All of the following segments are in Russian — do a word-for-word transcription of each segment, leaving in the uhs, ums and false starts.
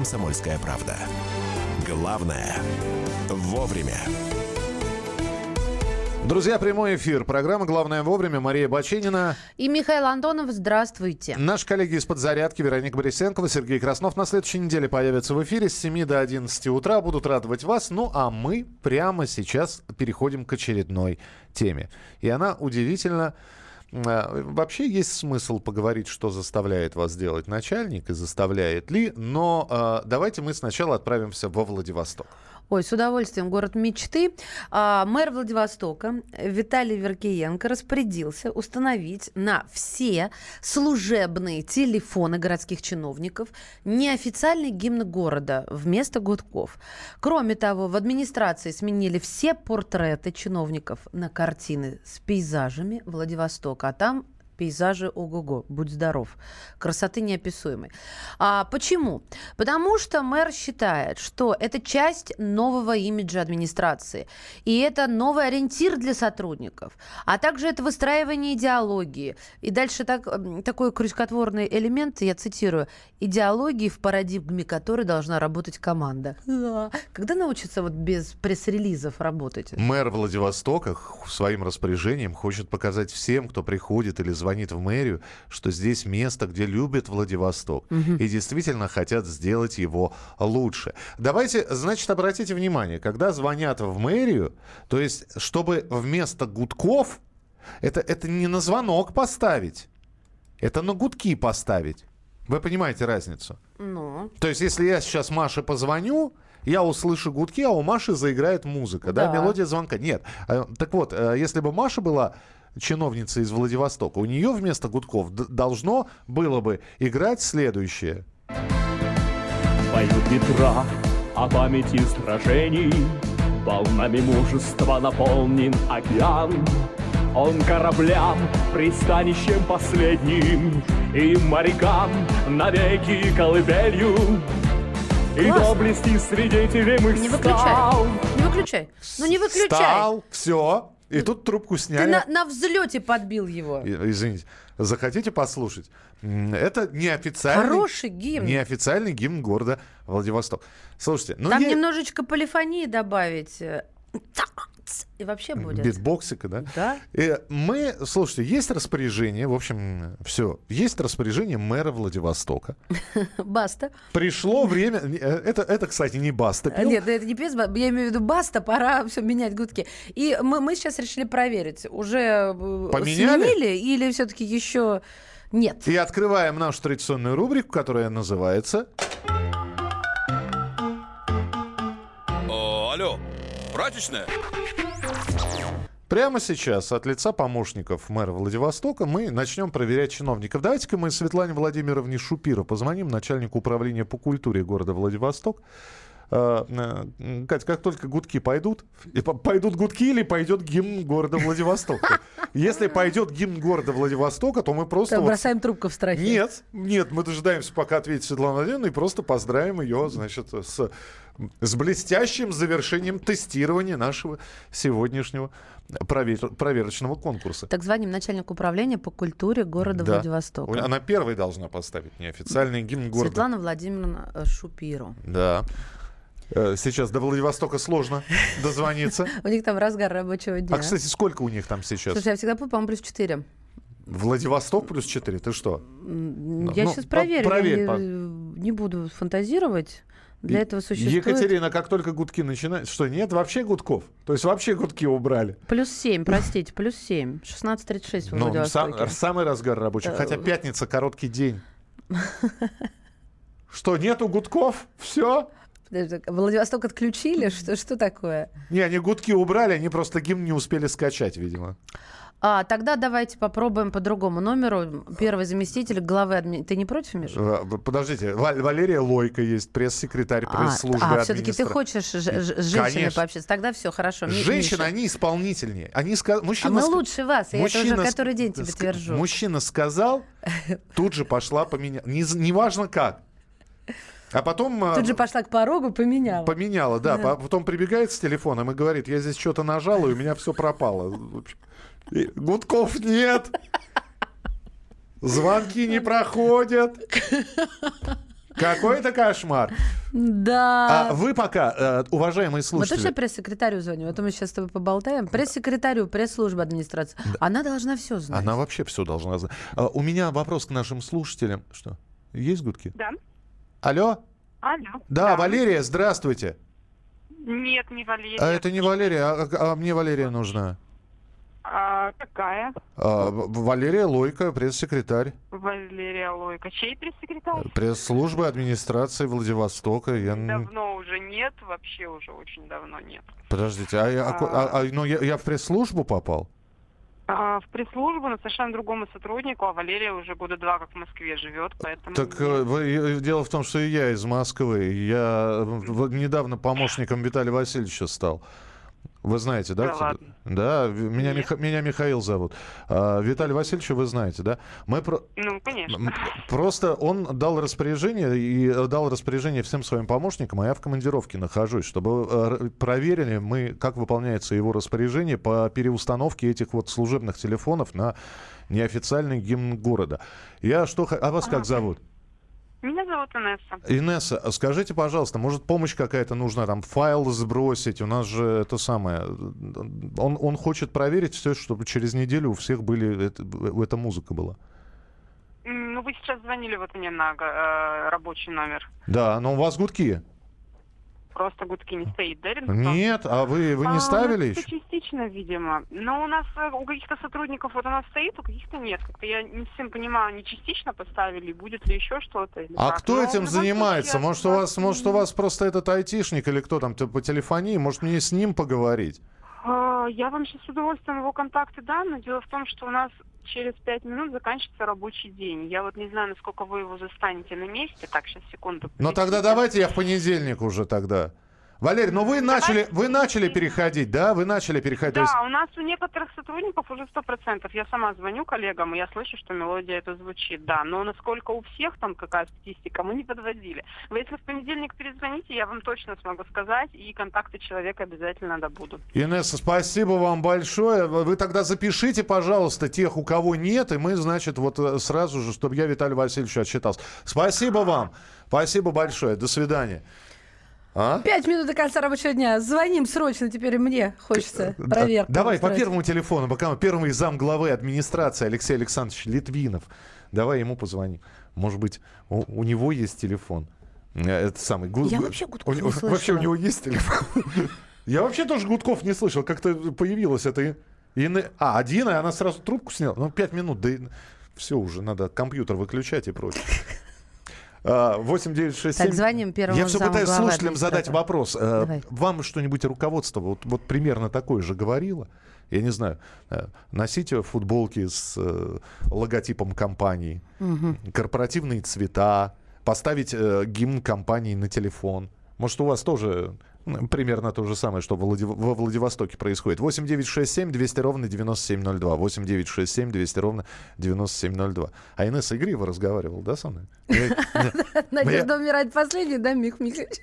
«Комсомольская правда». Главное – вовремя. Друзья, прямой эфир. Программа «Главное вовремя». Мария Баченина. И Михаил Антонов. Здравствуйте. Наши коллеги из «Подзарядки» Вероника Борисенкова, Сергей Краснов на следующей неделе появятся в эфире с семи до одиннадцати утра. Будут радовать вас. Ну, а мы прямо сейчас переходим к очередной теме. И она удивительно... Вообще есть смысл поговорить, что заставляет вас делать начальник и заставляет ли. Но э, давайте мы сначала отправимся во Владивосток. Ой, с удовольствием. Город мечты. А, мэр Владивостока Виталий Веркиенко распорядился установить на все служебные телефоны городских чиновников неофициальный гимн города вместо гудков. Кроме того, в администрации сменили все портреты чиновников на картины с пейзажами Владивостока. А там пейзажи ого-го, будь здоров. Красоты неописуемой. А почему? Потому что мэр считает, что это часть нового имиджа администрации. И это новый ориентир для сотрудников. А также это выстраивание идеологии. И дальше так, такой крючкотворный элемент, я цитирую, идеологии, в парадигме которой должна работать команда. Когда научатся вот без пресс-релизов работать? Мэр Владивостока своим распоряжением хочет показать всем, кто приходит или звонит звонит в мэрию, что здесь место, где любят Владивосток. Угу. И действительно хотят сделать его лучше. Давайте, значит, обратите внимание, когда звонят в мэрию, то есть, чтобы вместо гудков, это, это не на звонок поставить, это на гудки поставить. Вы понимаете разницу? Ну. То есть, если я сейчас Маше позвоню, я услышу гудки, а у Маши заиграет музыка, да, да мелодия звонка. Нет. Так вот, если бы Маша была чиновница из Владивостока, у нее вместо гудков д- должно было бы играть следующее. Поют ветра о памяти сражений, волнами мужества наполнен океан. Он кораблям, пристанищем последним, и морякам навеки колыбелью. И доблести свидетелем их не стал. Выключай, не выключай, ну не выключай. Стал, все. И тут трубку сняли. Ты на, на взлете подбил его. Извините. Захотите послушать? Это неофициальный... Хороший гимн. Неофициальный гимн города Владивосток. Слушайте, ну... Там я... немножечко полифонии добавить... И вообще будет. Битбоксика, да? Да. И мы, слушайте, есть распоряжение, в общем, все. Есть распоряжение мэра Владивостока. Баста. Пришло время... Это, это кстати, не Баста пел. Нет, это не пес, я имею в виду Баста, пора все менять гудки. И мы, мы сейчас решили проверить, уже поменяли? Сменили или все-таки еще нет? И открываем нашу традиционную рубрику, которая называется... О, алло, прачечная? Прямо сейчас от лица помощников мэра Владивостока мы начнем проверять чиновников. Давайте-ка мы Светлане Владимировне Шупиро позвоним, начальнику управления по культуре города Владивосток. Катя, как только гудки пойдут, пойдут гудки или пойдет гимн города Владивостока? Если пойдет гимн города Владивостока, то мы просто... Вот... Бросаем трубку в страхе. Нет, нет, мы дожидаемся, пока ответит Светлана Владимировна, и просто поздравим ее, значит, с, с блестящим завершением тестирования нашего сегодняшнего провер... проверочного конкурса. Так звоним начальнику управления по культуре города да. Владивостока. Она первой должна поставить неофициальный гимн города. Светлана Владимировна Шупиро. Да. Сейчас до Владивостока сложно дозвониться. У них там разгар рабочего дня. А, кстати, сколько у них там сейчас? Слушай, я всегда помню, по-моему, плюс четыре. Владивосток плюс четыре? Ты что? Я сейчас проверю. Проверь. Я не буду фантазировать. Для этого существует... Екатерина, как только гудки начинают... Что, нет вообще гудков? То есть вообще гудки убрали? Плюс семь, простите, плюс семь. шестнадцать тридцать шесть в Владивостоке. Ну, сам, самый разгар рабочий. Хотя пятница, короткий день. Что, нету гудков? Все? Владивосток отключили? Что, что такое? Не, они гудки убрали, они просто гимн не успели скачать, видимо. А, тогда давайте попробуем по другому номеру. Первый заместитель главы администрации. Ты не против, Миша? Подождите, Вал- Валерия Лойко есть, пресс-секретарь пресс-службы а, а, администрации. все-таки ты хочешь ж- ж- с женщиной Конечно. пообщаться? Тогда все, хорошо. Женщины, Миша. они исполнительнее. Они ска... Мужчина а мы ск... лучше вас, я Мужчина это уже который ск... день тебе ск... твержу. Мужчина сказал, тут же пошла поменяла. Неважно как. А потом... Тут же пошла к порогу, поменяла. Поменяла, да. да. Потом прибегает с телефоном и говорит, я здесь что-то нажала, и у меня все пропало. И гудков нет. Звонки не проходят. Какой-то кошмар. Да. А вы пока, э, уважаемые Мы слушатели... точно пресс-секретарю звоним? А то мы сейчас с тобой поболтаем. Пресс-секретарю, пресс-службы администрации. Она должна все знать. Она вообще все должна знать. А, у меня вопрос к нашим слушателям. Что? Есть гудки? Да. Алло? Алло. Да, Валерия, здравствуйте. Нет, не Валерия. А это не Валерия, а, а мне Валерия нужна. А, какая? А, Валерия Лойко, пресс-секретарь. Валерия Лойко. Чей пресс-секретарь? Пресс-службы администрации Владивостока. Я... Давно уже нет, вообще уже очень давно нет. Подождите, а, я, а, а, а, ну, я, я в пресс-службу попал? А, в пресс-службу, но совершенно другому сотруднику, а Валерия уже года два как в Москве живет, поэтому... Так э, вы, дело в том, что и я из Москвы. Я в, недавно помощником Виталия Васильевича стал. Вы знаете, да? Да ладно. Да, меня, Миха, меня Михаил зовут. А, Виталий Васильевич, вы знаете, да? Мы про... Ну, конечно. Просто он дал распоряжение и дал распоряжение всем своим помощникам, а я в командировке нахожусь, чтобы проверили мы, как выполняется его распоряжение по переустановке этих вот служебных телефонов на неофициальный гимн города. Я что... А вас как зовут? Меня зовут Инесса. Инесса, скажите, пожалуйста, может, помощь какая-то нужна, там, файл сбросить? У нас же это самое... Он, он хочет проверить все, чтобы через неделю у всех были... Это, эта музыка была. Ну, вы сейчас звонили вот мне на э, рабочий номер. Да, но у вас гудки. Просто гудки не стоит, да, Ренат? Нет, а вы, вы не а, ставили ну, еще? частично, видимо. Но у нас у каких-то сотрудников вот у нас стоит, у каких-то нет. Как-то я не совсем понимаю, они частично поставили, будет ли еще что-то. Или А как. кто Но этим в любом занимается? случае, Может, у вас, может, у вас просто этот айтишник или кто там по телефонии? Может, мне с ним поговорить? Я вам сейчас с удовольствием его контакты дам, но дело в том, что у нас через пять минут заканчивается рабочий день. Я вот не знаю, насколько вы его застанете на месте. Так, сейчас, секунду. Ну, тогда давайте я в понедельник уже тогда. Валерий, ну вы начали, вы начали переходить, да? Вы начали переходить. Да, есть... у нас у некоторых сотрудников уже сто процентов. Я сама звоню коллегам, и я слышу, что мелодия это звучит, да. Но насколько у всех там какая статистика, мы не подводили. Вы если в понедельник перезвоните, я вам точно смогу сказать, и контакты человека обязательно добуду. Инесса, спасибо вам большое. Вы тогда запишите, пожалуйста, тех, у кого нет, и мы, значит, вот сразу же, чтобы я Виталию Васильевичу отчитался. Спасибо вам. Спасибо большое. До свидания. А? Пять минут до конца рабочего дня. Звоним срочно, теперь мне хочется проверку. Давай по первому телефону, пока первый замглавы администрации Алексей Александрович Литвинов. Давай ему позвоним. Может быть, у, у него есть телефон. Это самый... Я вообще Гудков не слышала. Вообще у него есть телефон. Я вообще тоже Гудков не слышал. Как-то появилась эта... А, один, и она сразу трубку сняла. Ну, пять минут, да все уже, надо компьютер выключать и прочее. восемь девятьсот шестьдесят семь. Так, звоним первому Я все пытаюсь слушателям задать вопрос. Давай. Вам что-нибудь руководство вот, вот примерно такое же говорило? Я не знаю. Носите футболки с э, логотипом компании, угу. корпоративные цвета, поставить э, гимн компании на телефон. Может, у вас тоже примерно то же самое, что во, Владив... во Владивостоке происходит. восемь девятьсот шестьдесят семь двести ровно девяносто семь ноль два. восемь девятьсот шестьдесят семь двести ровно девяносто семь ноль два. А Инесса игриво разговаривала, да, со мной? Надежда умирает последней, да, Мих Михайлович?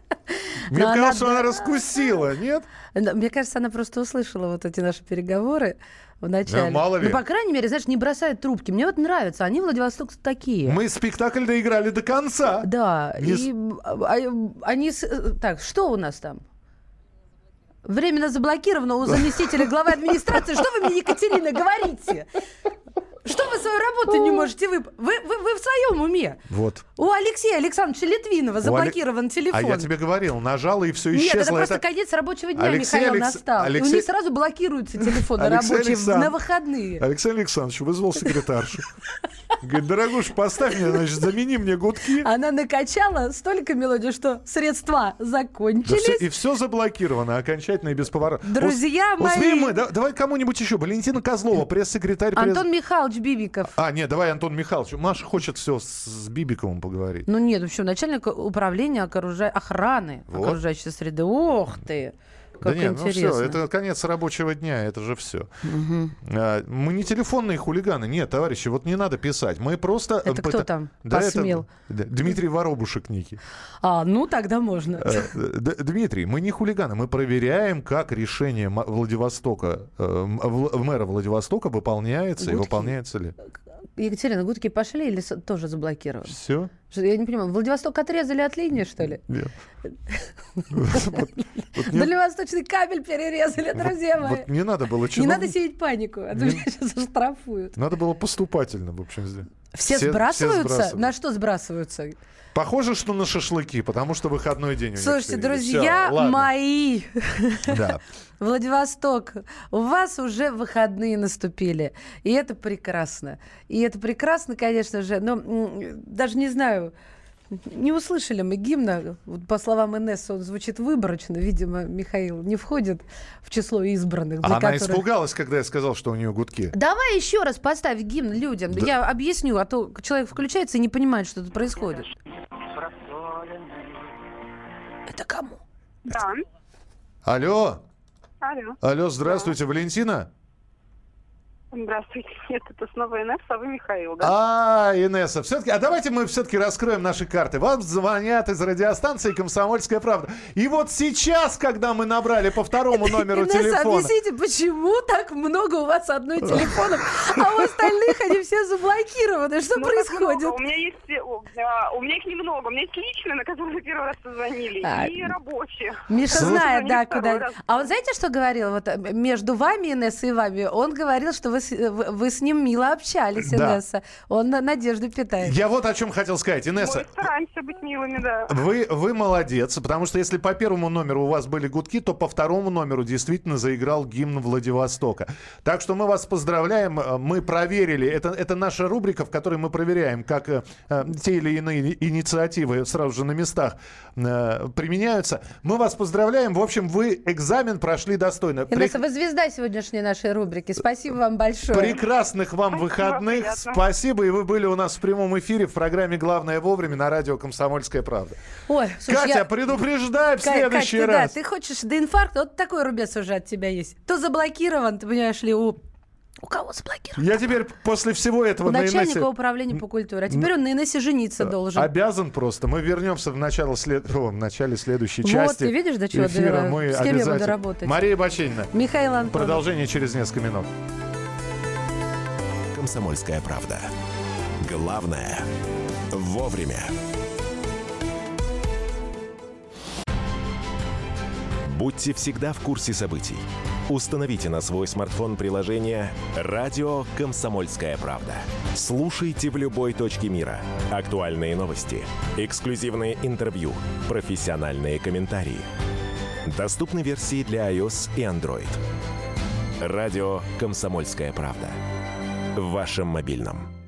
Мне кажется, она раскусила, нет? Мне кажется, она просто услышала вот эти наши переговоры в начале. Да, мало ли. Ну, по крайней мере, знаешь, не бросают трубки. Мне вот нравится. Они Владивосток такие. Мы спектакль доиграли до конца. Да. Не... И они... Так, что у нас там? Временно заблокировано у заместителя главы администрации. Что вы мне, Екатерина, говорите? Что вы свою работу не можете вы... Вы, вы, вы в своем уме? Вот. У Алексея Александровича Литвинова заблокирован Олег... телефон. А я тебе говорил, нажала и все исчезло. Нет, это просто это... конец рабочего дня, Алексей Михаил, Алекс... настал. Алексей... И у них сразу блокируются телефоны Алексей рабочие Александр... на выходные. Алексей Александрович вызвал секретаршу. Говорит, дорогуша, поставь мне, значит, замени мне гудки. Она накачала столько мелодий, что средства закончились. Да все, и все заблокировано окончательно и бесповоротно. Друзья Ус, мои... Успеем мы, да, давай кому-нибудь еще. Валентина Козлова, пресс-секретарь. Антон пресс... Михайлович Бибиков. А, нет, давай Антон Михайлович. Маша хочет все с, с Бибиковым поговорить. Ну нет, вообще, начальник управления окружа... охраны вот. Окружающей среды. Ох ты! Как да нет, интересно. ну все, это конец рабочего дня, это же все. Угу. А, мы не телефонные хулиганы, нет, товарищи, вот не надо писать. Мы просто... Это кто там да, посмел? Это... Дмитрий Воробушек некий. А, ну тогда можно. Дмитрий, мы не хулиганы, мы проверяем, как решение Владивостока, мэра Владивостока выполняется и выполняется ли. Екатерина, гудки пошли или тоже заблокированы? Все. Что, я не понимаю, Владивосток отрезали от линии, что ли? Нет. Дальневосточный кабель перерезали, друзья мои. Вот не надо было Не надо сеять панику, а то меня сейчас оштрафуют. Надо было поступательно, в общем. Все сбрасываются? На что сбрасываются? Похоже, что на шашлыки, потому что выходной день у них. Слушайте, друзья мои, да. Владивосток, у вас уже выходные наступили, и это прекрасно. И это прекрасно, конечно же, но даже не знаю, не услышали мы гимна. Вот по словам Инессы, он звучит выборочно. Видимо, Михаил не входит в число избранных. А она которых... испугалась, когда я сказал, что у нее гудки. Давай еще раз поставь гимн людям. Да. Я объясню, а то человек включается и не понимает, что тут происходит. Это кому? Да. Алло. Алло. Алло, здравствуйте, да. Валентина? Здравствуйте. Нет, это снова Инесса, а вы Михаил, да? А, Инесса, все-таки, а давайте мы все-таки раскроем наши карты. Вам звонят из радиостанции «Комсомольская правда». И вот сейчас, когда мы набрали по второму номеру Инесса, телефона... объясните, почему так много у вас одной телефонов, а у остальных они все заблокированы? Что ну, происходит? У меня есть... У меня их немного. У меня есть личные, на которые первый раз позвонили, а, и рабочие. Миша знает, да, куда... А он знаете, что говорил? Вот между вами, Инесса, и вами, он говорил, что вы Вы с ним мило общались, Инесса. Да. Он надежду питает. Я вот о чем хотел сказать, Инесса. Мы стараемся быть милыми, да. Вы, вы молодец, потому что если по первому номеру у вас были гудки, то по второму номеру действительно заиграл гимн Владивостока. Так что мы вас поздравляем. Мы проверили. Это, это наша рубрика, в которой мы проверяем, как э, те или иные инициативы сразу же на местах э, применяются. Мы вас поздравляем. В общем, вы экзамен прошли достойно. Инесса, При... вы звезда сегодняшней нашей рубрики. Спасибо вам большое. Прекрасных вам Спасибо, выходных. приятно. Спасибо. И вы были у нас в прямом эфире в программе «Главное вовремя» на радио «Комсомольская правда». Ой, слушай, Катя, я... предупреждай в следующий Кать, ты, раз. Да, ты хочешь до инфаркта? Вот такой рубец уже от тебя есть. То заблокирован, ты понимаешь ли, у... У кого заблокирован? Я теперь после всего этого у на начальника Инессе... управления по культуре. А теперь он на Инессе жениться должен. Обязан просто. Мы вернемся в, начало след... О, в начале следующей вот, части. Вот, ты видишь, до чего эфира. Мы С кем обязательно... я буду работать? Мария Баченина. Михаил Антонов. Продолжение через несколько минут. «Комсомольская правда». Главное – вовремя. Будьте всегда в курсе событий. Установите на свой смартфон приложение «Радио Комсомольская правда». Слушайте в любой точке мира. Актуальные новости, эксклюзивные интервью, профессиональные комментарии. Доступны версии для iOS и Android. «Радио Комсомольская правда». В вашем мобильном.